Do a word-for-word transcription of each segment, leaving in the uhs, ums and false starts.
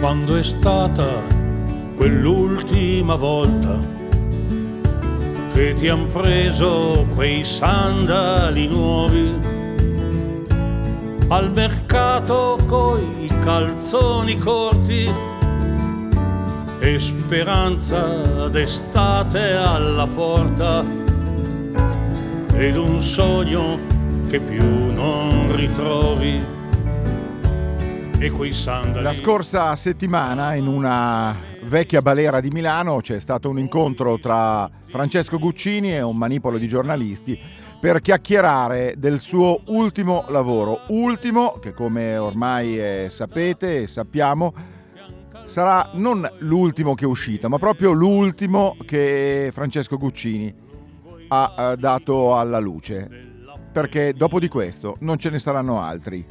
Quando è stata quell'ultima volta che ti han preso quei sandali nuovi al mercato coi calzoni corti e speranza d'estate alla porta ed un sogno che più non ritrovi e quei sandali. La scorsa settimana in una vecchia balera di Milano c'è stato un incontro tra Francesco Guccini e un manipolo di giornalisti per chiacchierare del suo ultimo lavoro, ultimo che come ormai eh, sapete e sappiamo sarà non l'ultimo che è uscito, ma proprio l'ultimo che Francesco Guccini ha eh, dato alla luce, perché dopo di questo non ce ne saranno altri.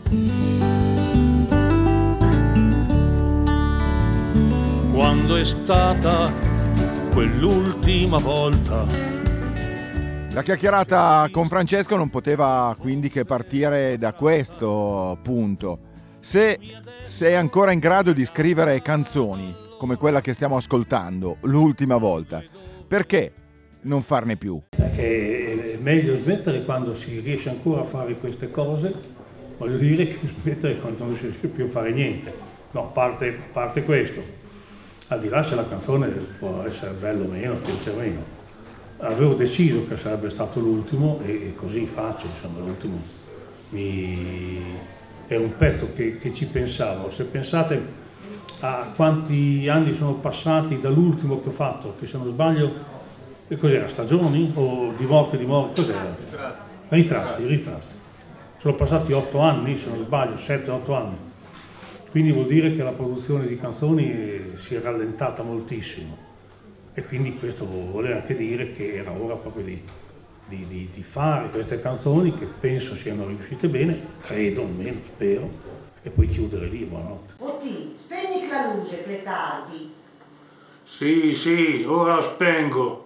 Quando è stata quell'ultima volta. La chiacchierata con Francesco non poteva quindi che partire da questo punto. Se sei ancora in grado di scrivere canzoni come quella che stiamo ascoltando l'ultima volta, perché non farne più? Perché è meglio smettere quando si riesce ancora a fare queste cose, voglio dire che smettere quando non si riesce più a fare niente. No, a parte, a parte questo. Al di là se la canzone può essere bella o meno, piace o meno. Avevo deciso che sarebbe stato l'ultimo e così faccio, insomma, l'ultimo mi... è un pezzo che, che ci pensavo. Se pensate a quanti anni sono passati dall'ultimo che ho fatto, che se non sbaglio, che cos'era, Stagioni o Di morte di morte, cos'era? Ritratti, ritratti. Sono passati otto anni, se non sbaglio, sette otto anni. Quindi vuol dire che la produzione di canzoni si è rallentata moltissimo e quindi questo vuole anche dire che era ora proprio di, di, di, di fare queste canzoni che penso siano riuscite bene, credo almeno, spero, e poi chiudere lì, buonanotte. Otti, spegni la luce che è tardi. Sì, sì, ora la spengo.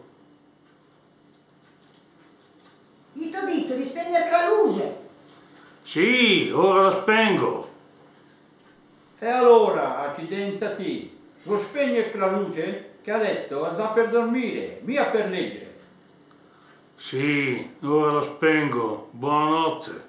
Io ti ho detto di spegnere la luce. Sì, ora la spengo. E allora, accidentati, lo spegne la luce che ha detto va per dormire, via per leggere. Sì, ora la spengo, buonanotte.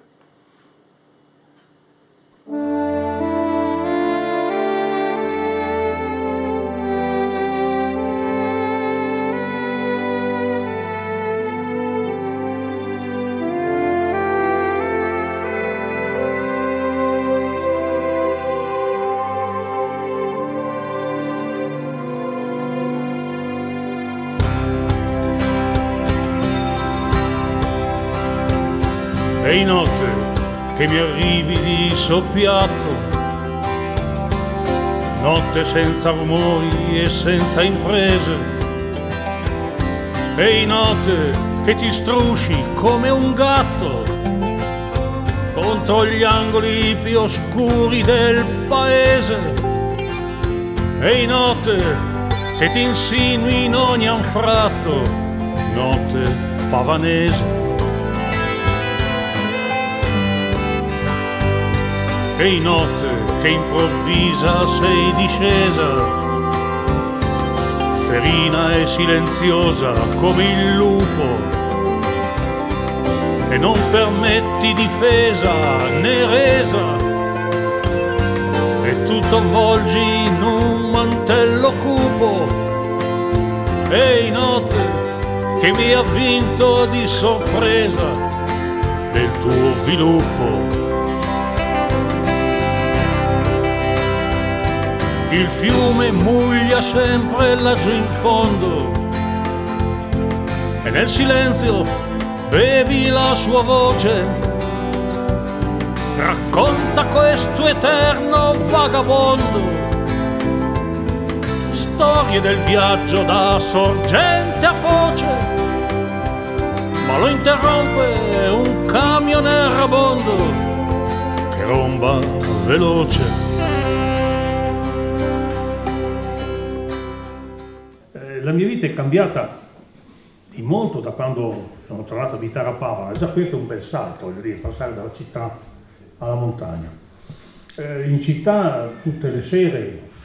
E notte che mi arrivi di soppiatto, notte senza rumori e senza imprese, e notte che ti strusci come un gatto contro gli angoli più oscuri del paese, e notte che ti insinui in ogni anfratto, notte pavanese. E notte che improvvisa sei discesa, ferina e silenziosa come il lupo, e non permetti difesa né resa, e tutto avvolgi in un mantello cupo, e notte che mi ha vinto di sorpresa del tuo sviluppo. Il fiume muglia sempre laggiù in fondo e nel silenzio bevi la sua voce. Racconta questo eterno vagabondo, storie del viaggio da sorgente a foce, ma lo interrompe un camion errabondo che romba veloce. La mia vita è cambiata di molto da quando sono tornato a abitare a Pavia. Già questo è un bel salto, voglio dire, passare dalla città alla montagna. Eh, in città tutte le sere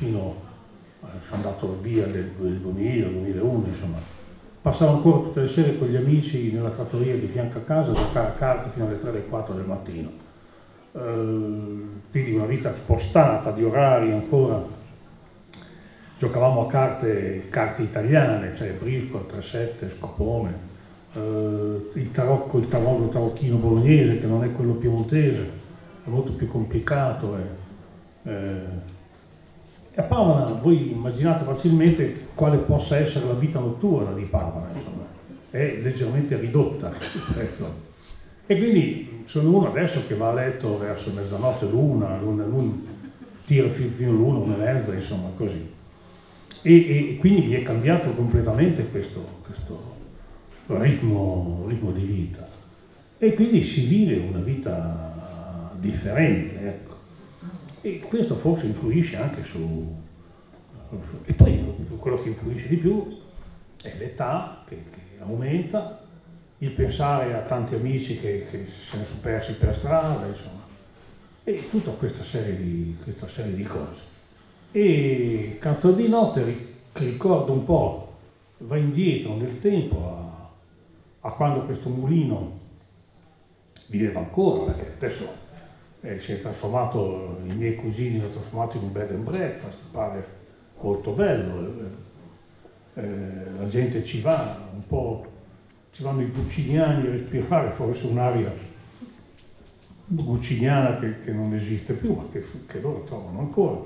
fino, eh, sono andato via nel duemila, duemilauno, insomma. Passavo ancora tutte le sere con gli amici nella trattoria di fianco a casa a giocare a carte fino alle tre o quattro del mattino. Eh, quindi una vita spostata di orari ancora. Giocavamo a carte, carte italiane, cioè brisco, tre sette, scopone, eh, il tarocco, il tarocco, il tarocchino bolognese, che non è quello piemontese, è molto più complicato. Eh, eh. E a Pavana, voi immaginate facilmente quale possa essere la vita notturna di Pavana, insomma, è leggermente ridotta. Ecco. E quindi sono uno adesso che va a letto verso mezzanotte, l'una, l'una, l'una, tira fino all'una, una e mezza, insomma, così. E, e quindi mi è cambiato completamente questo, questo ritmo, ritmo di vita. E quindi si vive una vita differente, ecco. E questo forse influisce anche su... E poi quello che influisce di più è l'età che, che aumenta, il pensare a tanti amici che, che se ne sono persi per strada, insomma, e tutta questa serie di, questa serie di cose. E Canzone di notte che ricorda un po', va indietro nel tempo a, a quando questo mulino viveva ancora, perché adesso eh, si è trasformato, i miei cugini l'hanno trasformato in un bed and breakfast, pare molto bello, eh, la gente ci va un po', ci vanno i gucciniani a respirare, forse un'aria gucciniana che, che non esiste più, ma che, che loro trovano ancora.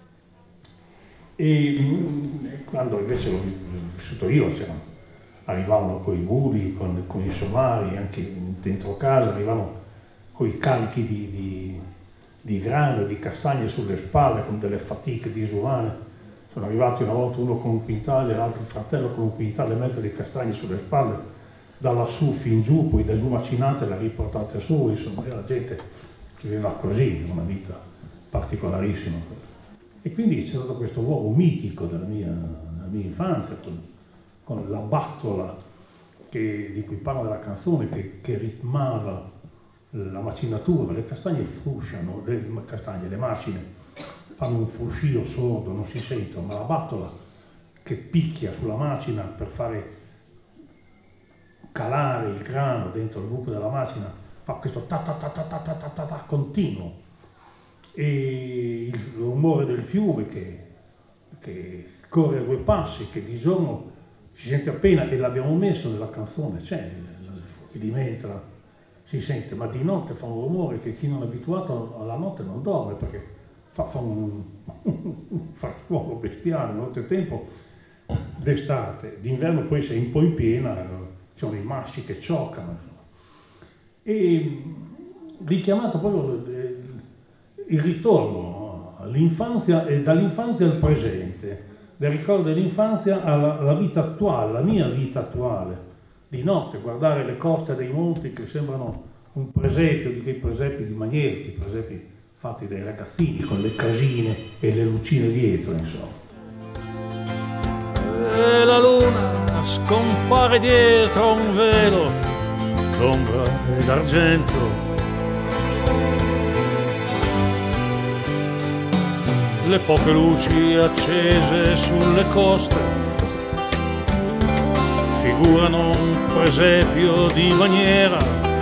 E quando invece l'ho vissuto io, cioè, arrivavano con i muli, con, con i somari, anche dentro casa, arrivavano con i carichi di, di, di grano e di castagne sulle spalle, con delle fatiche disumane. Sono arrivati una volta uno con un quintale e l'altro fratello con un quintale e mezzo di castagne sulle spalle, da lassù fin giù, poi da giù macinate le riportate su, insomma, la gente che viveva così, una vita particolarissima. E quindi c'è stato questo luogo mitico della mia, della mia infanzia, con, con la battola che, di cui parla la canzone, che, che ritmava la macinatura. Le castagne frusciano, le castagne, le macine fanno un fruscio sordo, non si sentono, ma la battola che picchia sulla macina per fare calare il grano dentro il buco della macina fa questo ta ta ta ta ta ta ta ta, ta continuo. E il rumore del fiume che, che corre a due passi, che di giorno si sente appena, e l'abbiamo messo nella canzone, c'è, che diventa, si sente, ma di notte fa un rumore che chi non è abituato alla notte non dorme, perché fa, fa un frastuono bestiale nottetempo d'estate, d'inverno poi sei un po' in piena, ci sono i massi che cioccano, e richiamato proprio il ritorno all'infanzia e dall'infanzia al presente, del ricordo dell'infanzia alla, alla vita attuale, la mia vita attuale, di notte guardare le coste dei monti che sembrano un presepio di quei presepi di Manieri, i presepi fatti dai ragazzini con le casine e le lucine dietro, insomma. E la luna scompare dietro un velo d'ombra ed argento. Le poche luci accese sulle coste figurano un presepio di maniera,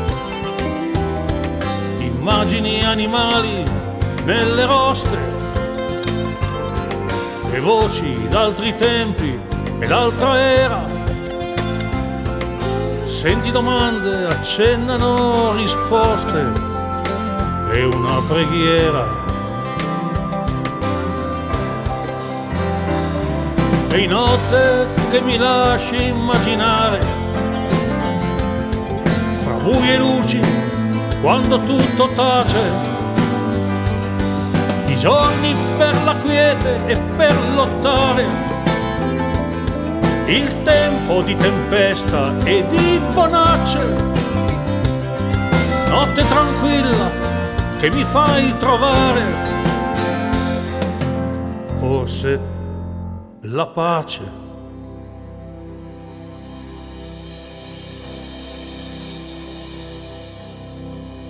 immagini animali nelle roste e voci d'altri tempi e d'altra era. Senti domande, accennano risposte e una preghiera. E in notte che mi lasci immaginare, fra buie luci, quando tutto tace, i giorni per la quiete e per lottare, il tempo di tempesta e di bonacce, notte tranquilla che mi fai trovare, forse la pace.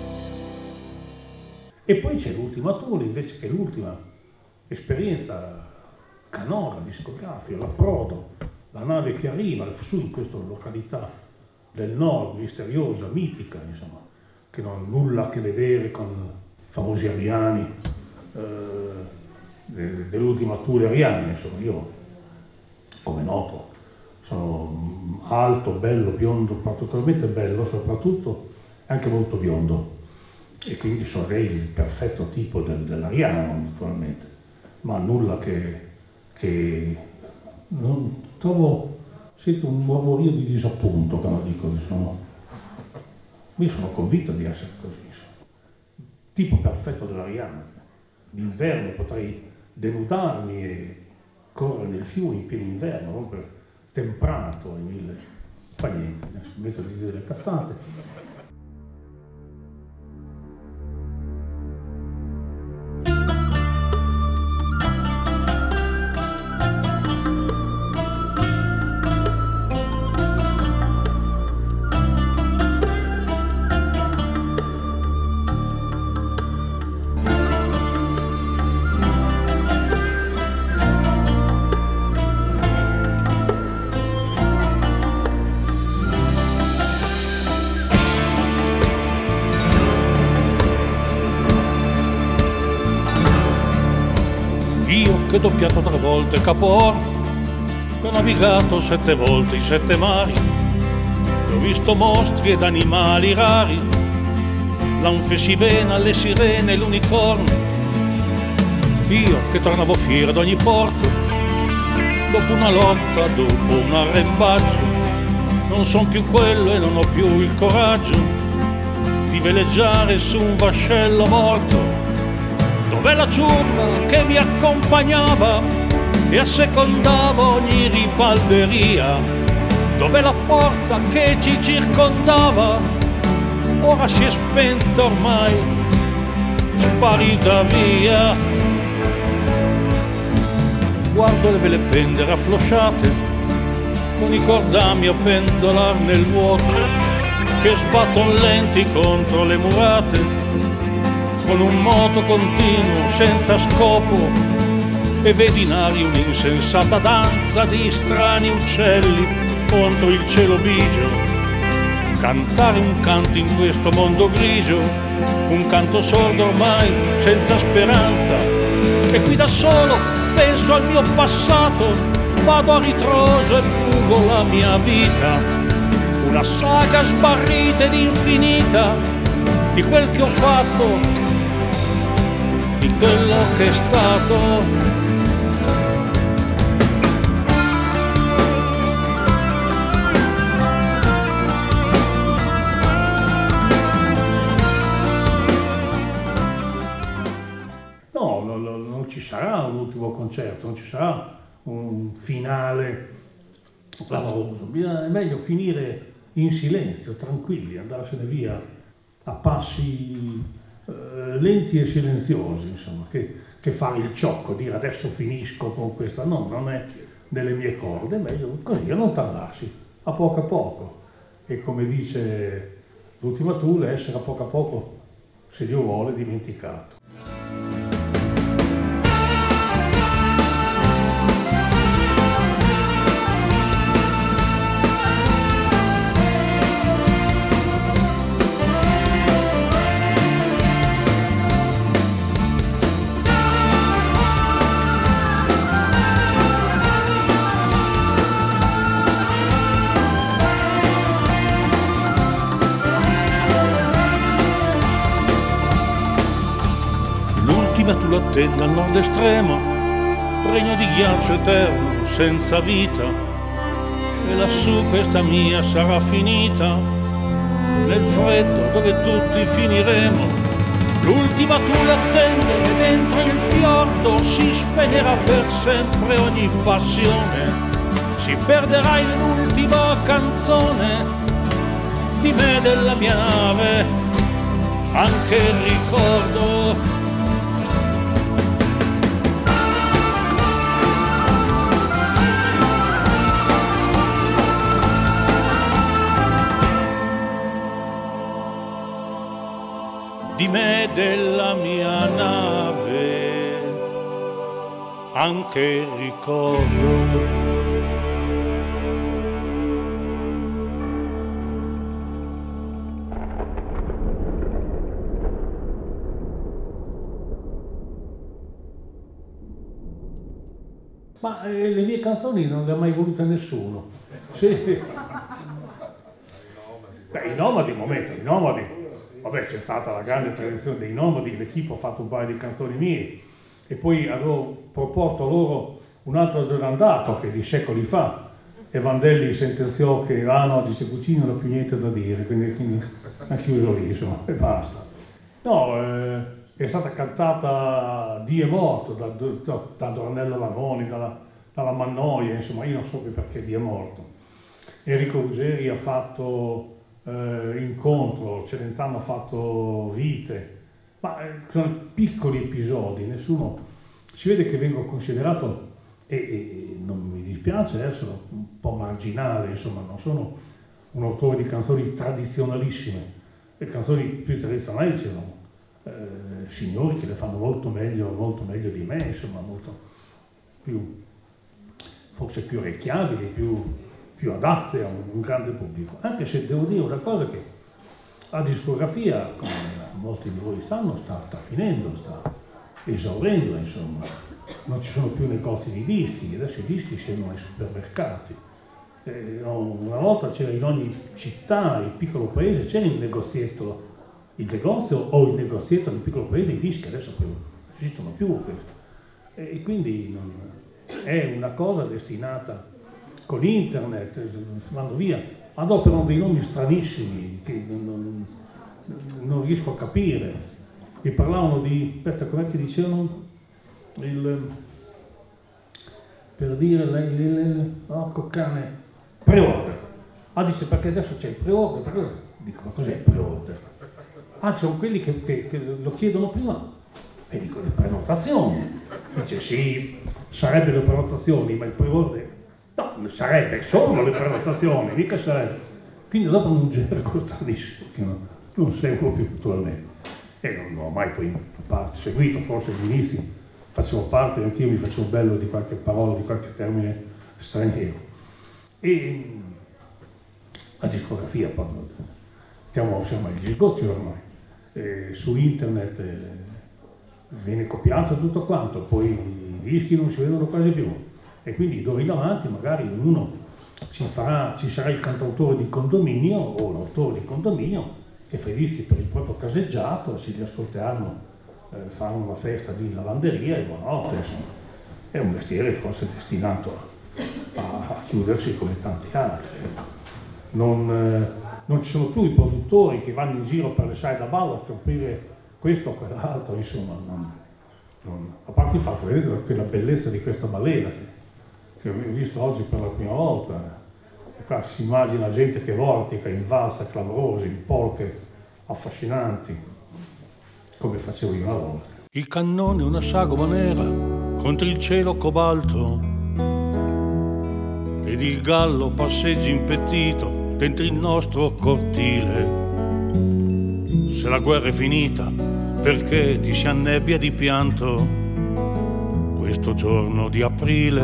E poi c'è l'ultima tour invece, che è l'ultima esperienza canora discografica, l'approdo, la nave che arriva su in questa località del nord, misteriosa, mitica, insomma, che non ha nulla a che vedere con i famosi ariani, eh, dell'ultima tour ariana. Insomma, io, come noto, sono alto, bello, biondo, particolarmente bello, soprattutto anche molto biondo, e quindi sarei il perfetto tipo del, dell'ariano, naturalmente, ma nulla che, che non trovo, sento un mormorio di disappunto quando dico che sono, io sono convinto di essere così, insomma. Tipo perfetto dell'ariano. D'inverno potrei denudarmi e correre nel fiume in pieno inverno, proprio temprato e mille. Fa niente, smetto di dire le cazzate. Che ho doppiato tre volte Capo Horn, che ho navigato sette volte i sette mari, che ho visto mostri ed animali rari, l'anfesibena, le sirene e l'unicorno. Io che tornavo fiero ad ogni porto, dopo una lotta, dopo un arrembaggio, non son più quello e non ho più il coraggio di veleggiare su un vascello morto. Dov'è la ciurma che mi accompagnava e assecondava ogni ripalderia? Dov'è la forza che ci circondava? Ora si è spenta ormai, sparita via. Guardo le vele pendere afflosciate, con i cordami a penzolar nel vuoto, che sbatton lenti contro le murate, con un moto continuo senza scopo, e vedi in aria un'insensata danza di strani uccelli contro il cielo bigio. Cantare un canto in questo mondo grigio, un canto sordo ormai senza speranza, e qui da solo penso al mio passato, vado a ritroso e fugo la mia vita, una saga sbarrita ed infinita di quel che ho fatto, di quello che è stato. No, no, no, non ci sarà un ultimo concerto, non ci sarà un finale clamoroso. È meglio finire in silenzio, tranquilli, andarsene via a passi lenti e silenziosi, insomma, che, che fare il ciocco, dire adesso finisco con questa, no, non è nelle mie corde, è meglio così, allontanarsi a poco a poco, e come dice l'ultima tour, essere a poco a poco, se Dio vuole, dimenticato. Tu l'attendi al nord estremo, regno di ghiaccio eterno, senza vita, e lassù questa mia sarà finita, nel freddo dove tutti finiremo. L'ultima tu l'attende e dentro il fiordo si spegnerà per sempre ogni passione, si perderà in l'ultima canzone di me e della mia nave, anche il ricordo. Di me e della mia nave, anche il ricordo. Ma eh, le mie canzoni non le ha mai volute nessuno. Sì. Beh, i nomadi, un momento, i nomadi. Vabbè, c'è stata la grande tradizione dei nomadi, l'equipe ha fatto un paio di canzoni mie e poi avevo proposto loro un altro giornandato che di secoli fa e Vandelli sentenziò che ah no, dice Guccini non ha più niente da dire, quindi, quindi ha chiuso lì, insomma, e basta. No, eh, è stata cantata Dio è morto da, da, da Dornello Vanoni, dalla, dalla Mannoia, insomma, io non so più perché Dio è morto. Enrico Ruggeri ha fatto eh, Incontro, Celentano ha fatto Vite, ma eh, sono piccoli episodi, nessuno si vede che vengo considerato, e, e non mi dispiace essere un po' marginale, insomma, non sono un autore di canzoni tradizionalissime, le canzoni più tradizionali sono Eh, signori che le fanno molto meglio, molto meglio di me, insomma, molto più, forse più orecchiabili, più, più adatte a un, un grande pubblico. Anche se devo dire una cosa, che la discografia, come molti di voi sanno, sta, sta finendo, sta esaurendo, insomma. Non ci sono più negozi di dischi, adesso i dischi siano ai supermercati. Eh, una volta c'era in ogni città, in piccolo paese, c'era il negozietto, il negozio o il negozietto del piccolo paese, i dischi adesso non esistono più questo. E quindi non, è una cosa destinata, con internet vanno via, adoperano dei nomi stranissimi che non, non, non riesco a capire. Mi parlavano di, aspetta, com'è che dicevano? Il, per dire, il, il, il oh, cane, pre-order. Ah, dice perché adesso c'è il pre-order, pre-order. Dico, ma cos'è il pre-order? Ah, ci sono quelli che, che, che lo chiedono prima, e dico le prenotazioni. Dice sì, sarebbero le prenotazioni, ma il pre-order no, sarebbe, sono le prenotazioni, mica sarebbe. Quindi dopo un gergo stranissimo che non, non seguo più attualmente. E non, non ho mai poi parte, seguito, forse agli inizi facevo parte, anch'io mi facevo bello di qualche parola, di qualche termine straniero. E la discografia, proprio, siamo, siamo agli sgotti ormai. Eh, su internet eh, viene copiato tutto quanto, poi i dischi non si vedono quasi più e quindi d'ora in avanti magari ognuno ci, farà, ci sarà il cantautore di condominio o l'autore di condominio che fa i dischi per il proprio caseggiato, si li ascolteranno, eh, faranno una festa di lavanderia e buonanotte, insomma. È un mestiere forse destinato a, a chiudersi come tanti altri. Non, eh, non ci sono più i produttori che vanno in giro per le sale da ballo a scoprire questo o quell'altro, insomma, non, non, a parte il fatto, vedete quella bellezza di questa balena che, che ho visto oggi per la prima volta, e qua si immagina gente che vortica in valsa clamorosa, in polche affascinanti, come facevo io una volta. Il cannone è una sagoma nera contro il cielo cobalto ed il gallo passeggia impettito dentro il nostro cortile. Se la guerra è finita, perché ti si annebbia di pianto questo giorno di aprile?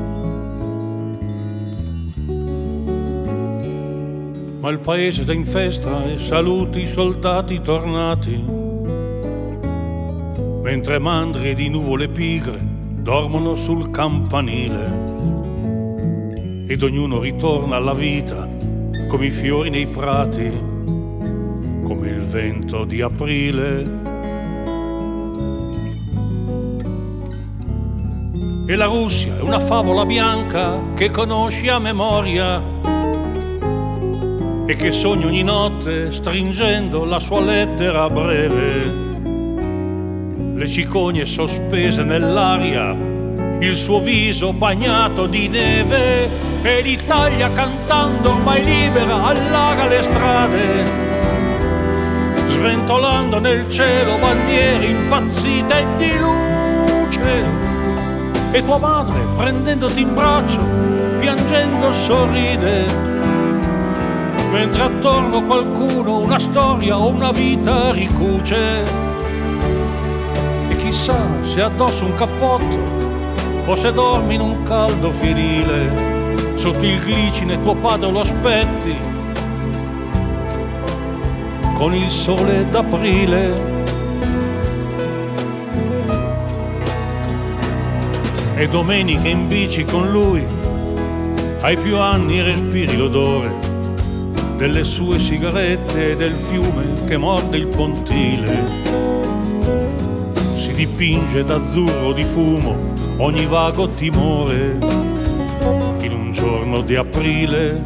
Ma il paese sta in festa e saluti i soldati tornati, mentre mandrie di nuvole pigre dormono sul campanile ed ognuno ritorna alla vita come i fiori nei prati, come il vento di aprile. E la Russia è una favola bianca che conosci a memoria e che sogni ogni notte stringendo la sua lettera breve. Le cicogne sospese nell'aria, il suo viso bagnato di neve, e l'Italia cantando ormai libera allaga le strade, sventolando nel cielo bandiere impazzite di luce. E tua madre prendendoti in braccio piangendo sorride, mentre attorno qualcuno una storia o una vita ricuce. E chissà se addosso un cappotto o se dormi in un caldo fienile, sotto il glicine tuo padre lo aspetti, con il sole d'aprile. E domenica in bici con lui, ai più anni respiri l'odore delle sue sigarette e del fiume che morde il pontile. Si dipinge d'azzurro di fumo ogni vago timore in un giorno di aprile.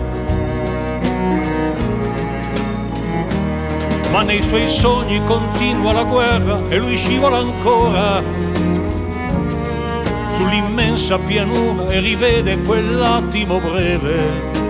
Ma nei suoi sogni continua la guerra e lui scivola ancora sull'immensa pianura e rivede quell'attimo breve,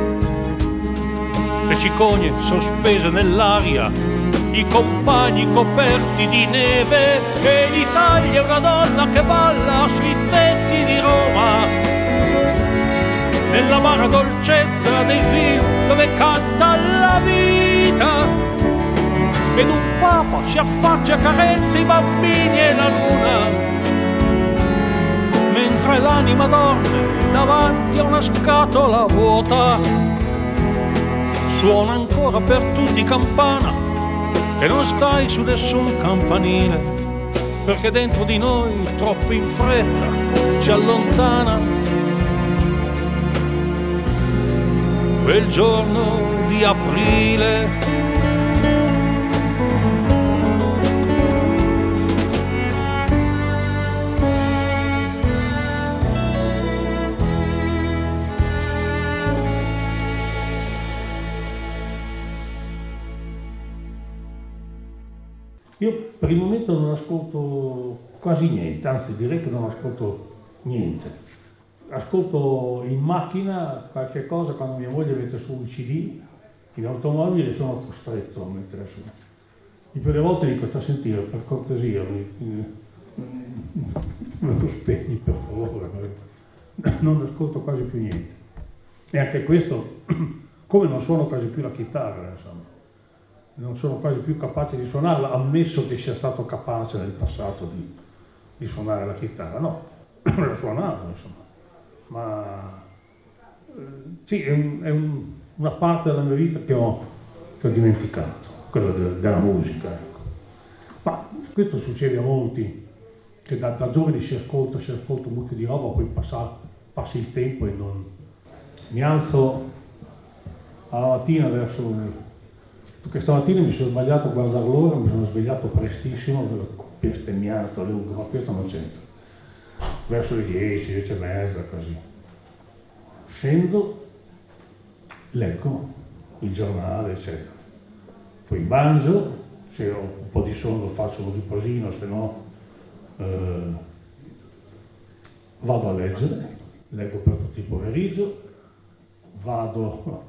le cicogne sospese nell'aria, i compagni coperti di neve, e l'Italia è una donna che balla sui tetti di Roma, nell'amara dolcezza dei film dove canta la vita, ed un papa si affaccia e carezza i bambini e la luna, mentre l'anima dorme davanti a una scatola vuota. Suona ancora per tutti campana e non stai su nessun campanile, perché dentro di noi troppo in fretta ci allontana quel giorno di aprile. Io per il momento non ascolto quasi niente, anzi direi che non ascolto niente. Ascolto in macchina qualche cosa quando mia moglie mette su un C D, in automobile sono costretto a mettere su. Il più delle volte dico, sta a sentire, per cortesia, mi, me lo spegni per favore, non ascolto quasi più niente. E anche questo, come non suono quasi più la chitarra, insomma. Non sono quasi più capace di suonarla, ammesso che sia stato capace nel passato di, di suonare la chitarra. No, la suonavo, insomma. Ma eh, sì, è, un, è un, una parte della mia vita che ho, che ho dimenticato, quella de, della musica. Ecco. Ma questo succede a molti, che da, da giovani si ascolta, si ascolta un mucchio di roba, poi passa, passi il tempo e non... Mi alzo alla mattina verso... Perché stamattina mi sono sbagliato a guardare l'ora, mi sono svegliato prestissimo, ho bestemmiato a lungo, ma questo non c'entra. Verso le dieci, dieci e mezza, così. Scendo, leggo il giornale, eccetera. Poi mangio, se ho un po' di sonno faccio un riposino, se no eh, vado a leggere, leggo per tutto il pomeriggio, vado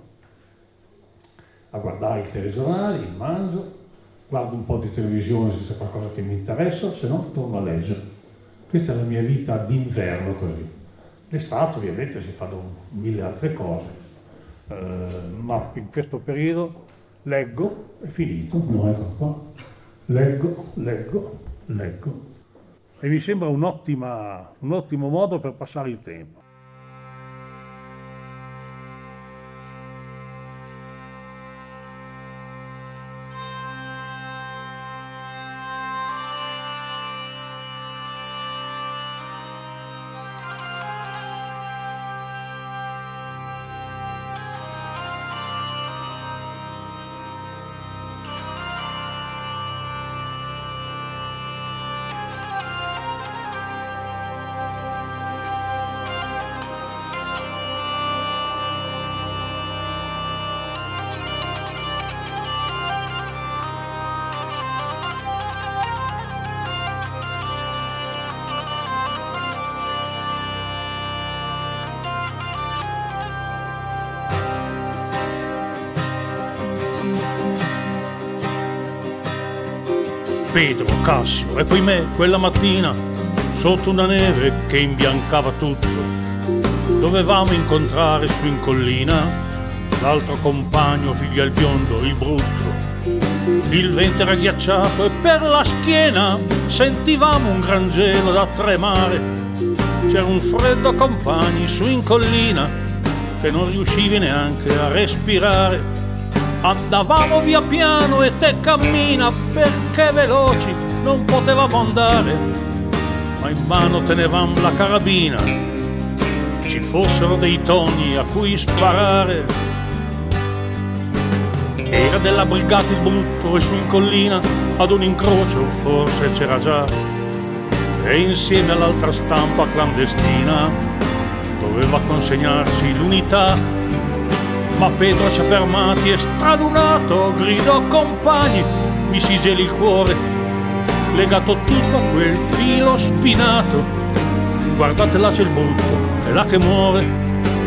a guardare i telegiornali, mangio, guardo un po' di televisione se c'è qualcosa che mi interessa, se no torno a leggere. Questa è la mia vita d'inverno così. L'estate ovviamente si fanno mille altre cose, eh, ma in questo periodo leggo, è finito, non ecco qua, leggo, leggo, leggo. E mi sembra un'ottima, un ottimo modo per passare il tempo. Pedro, Cassio e poi me quella mattina sotto una neve che imbiancava tutto. Dovevamo incontrare su in collina l'altro compagno, figlio al biondo, il brutto. Il vento era ghiacciato e per la schiena sentivamo un gran gelo da tremare. c'era un freddo compagni su in collina che non riuscivi neanche a respirare. Andavamo via piano e te cammina perché veloci non potevamo andare, ma in mano tenevamo la carabina, ci fossero dei toni a cui sparare. Era della brigata il brutto e su in collina ad un incrocio forse c'era già, e insieme all'altra stampa clandestina doveva consegnarsi l'unità. Ma Pedro ci ha fermati e stralunato gridò: compagni, mi si geli il cuore, legato tutto a quel filo spinato. Guardate là c'è il brutto, è là che muore.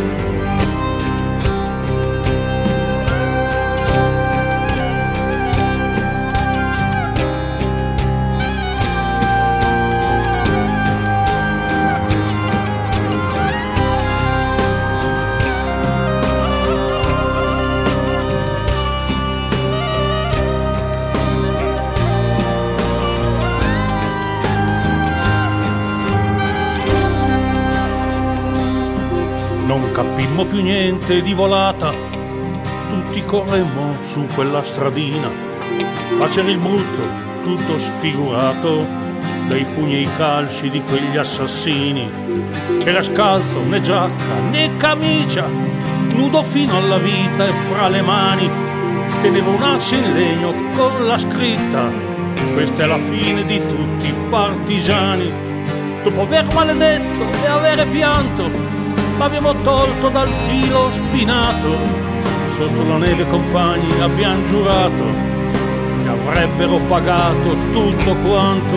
Non capimmo più niente di volata, tutti corremmo su quella stradina. Ma c'era il brutto, tutto sfigurato dai pugni e i calci di quegli assassini. Era scalzo, né giacca né camicia, nudo fino alla vita e fra le mani teneva un'asse in legno con la scritta: questa è la fine di tutti i partigiani. Dopo aver maledetto e avere pianto, l'abbiamo tolto dal filo spinato. Sotto la neve, compagni, abbiamo giurato che avrebbero pagato tutto quanto.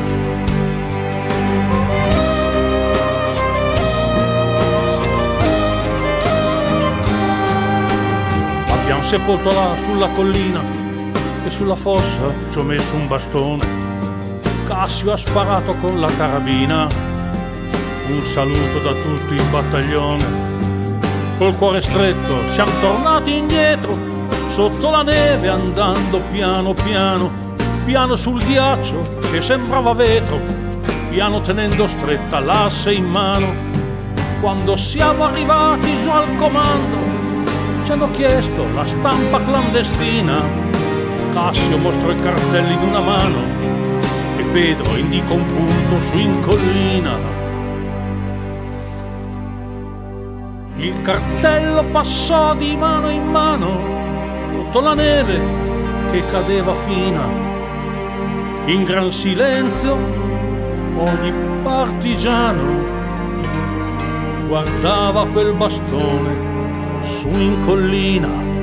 L'abbiamo sepolto là sulla collina e sulla fossa ci ho messo un bastone. Cassio ha sparato con la carabina. Un saluto da tutto il battaglione. Col cuore stretto siamo tornati indietro, sotto la neve andando piano piano, piano sul ghiaccio che sembrava vetro, piano tenendo stretta l'asse in mano. Quando siamo arrivati giù al comando ci hanno chiesto la stampa clandestina. Cassio mostrò i cartelli in una mano e Pedro indicò un punto su in collina. Il cartello passò di mano in mano sotto la neve che cadeva fina. In gran silenzio ogni partigiano guardava quel bastone su in collina.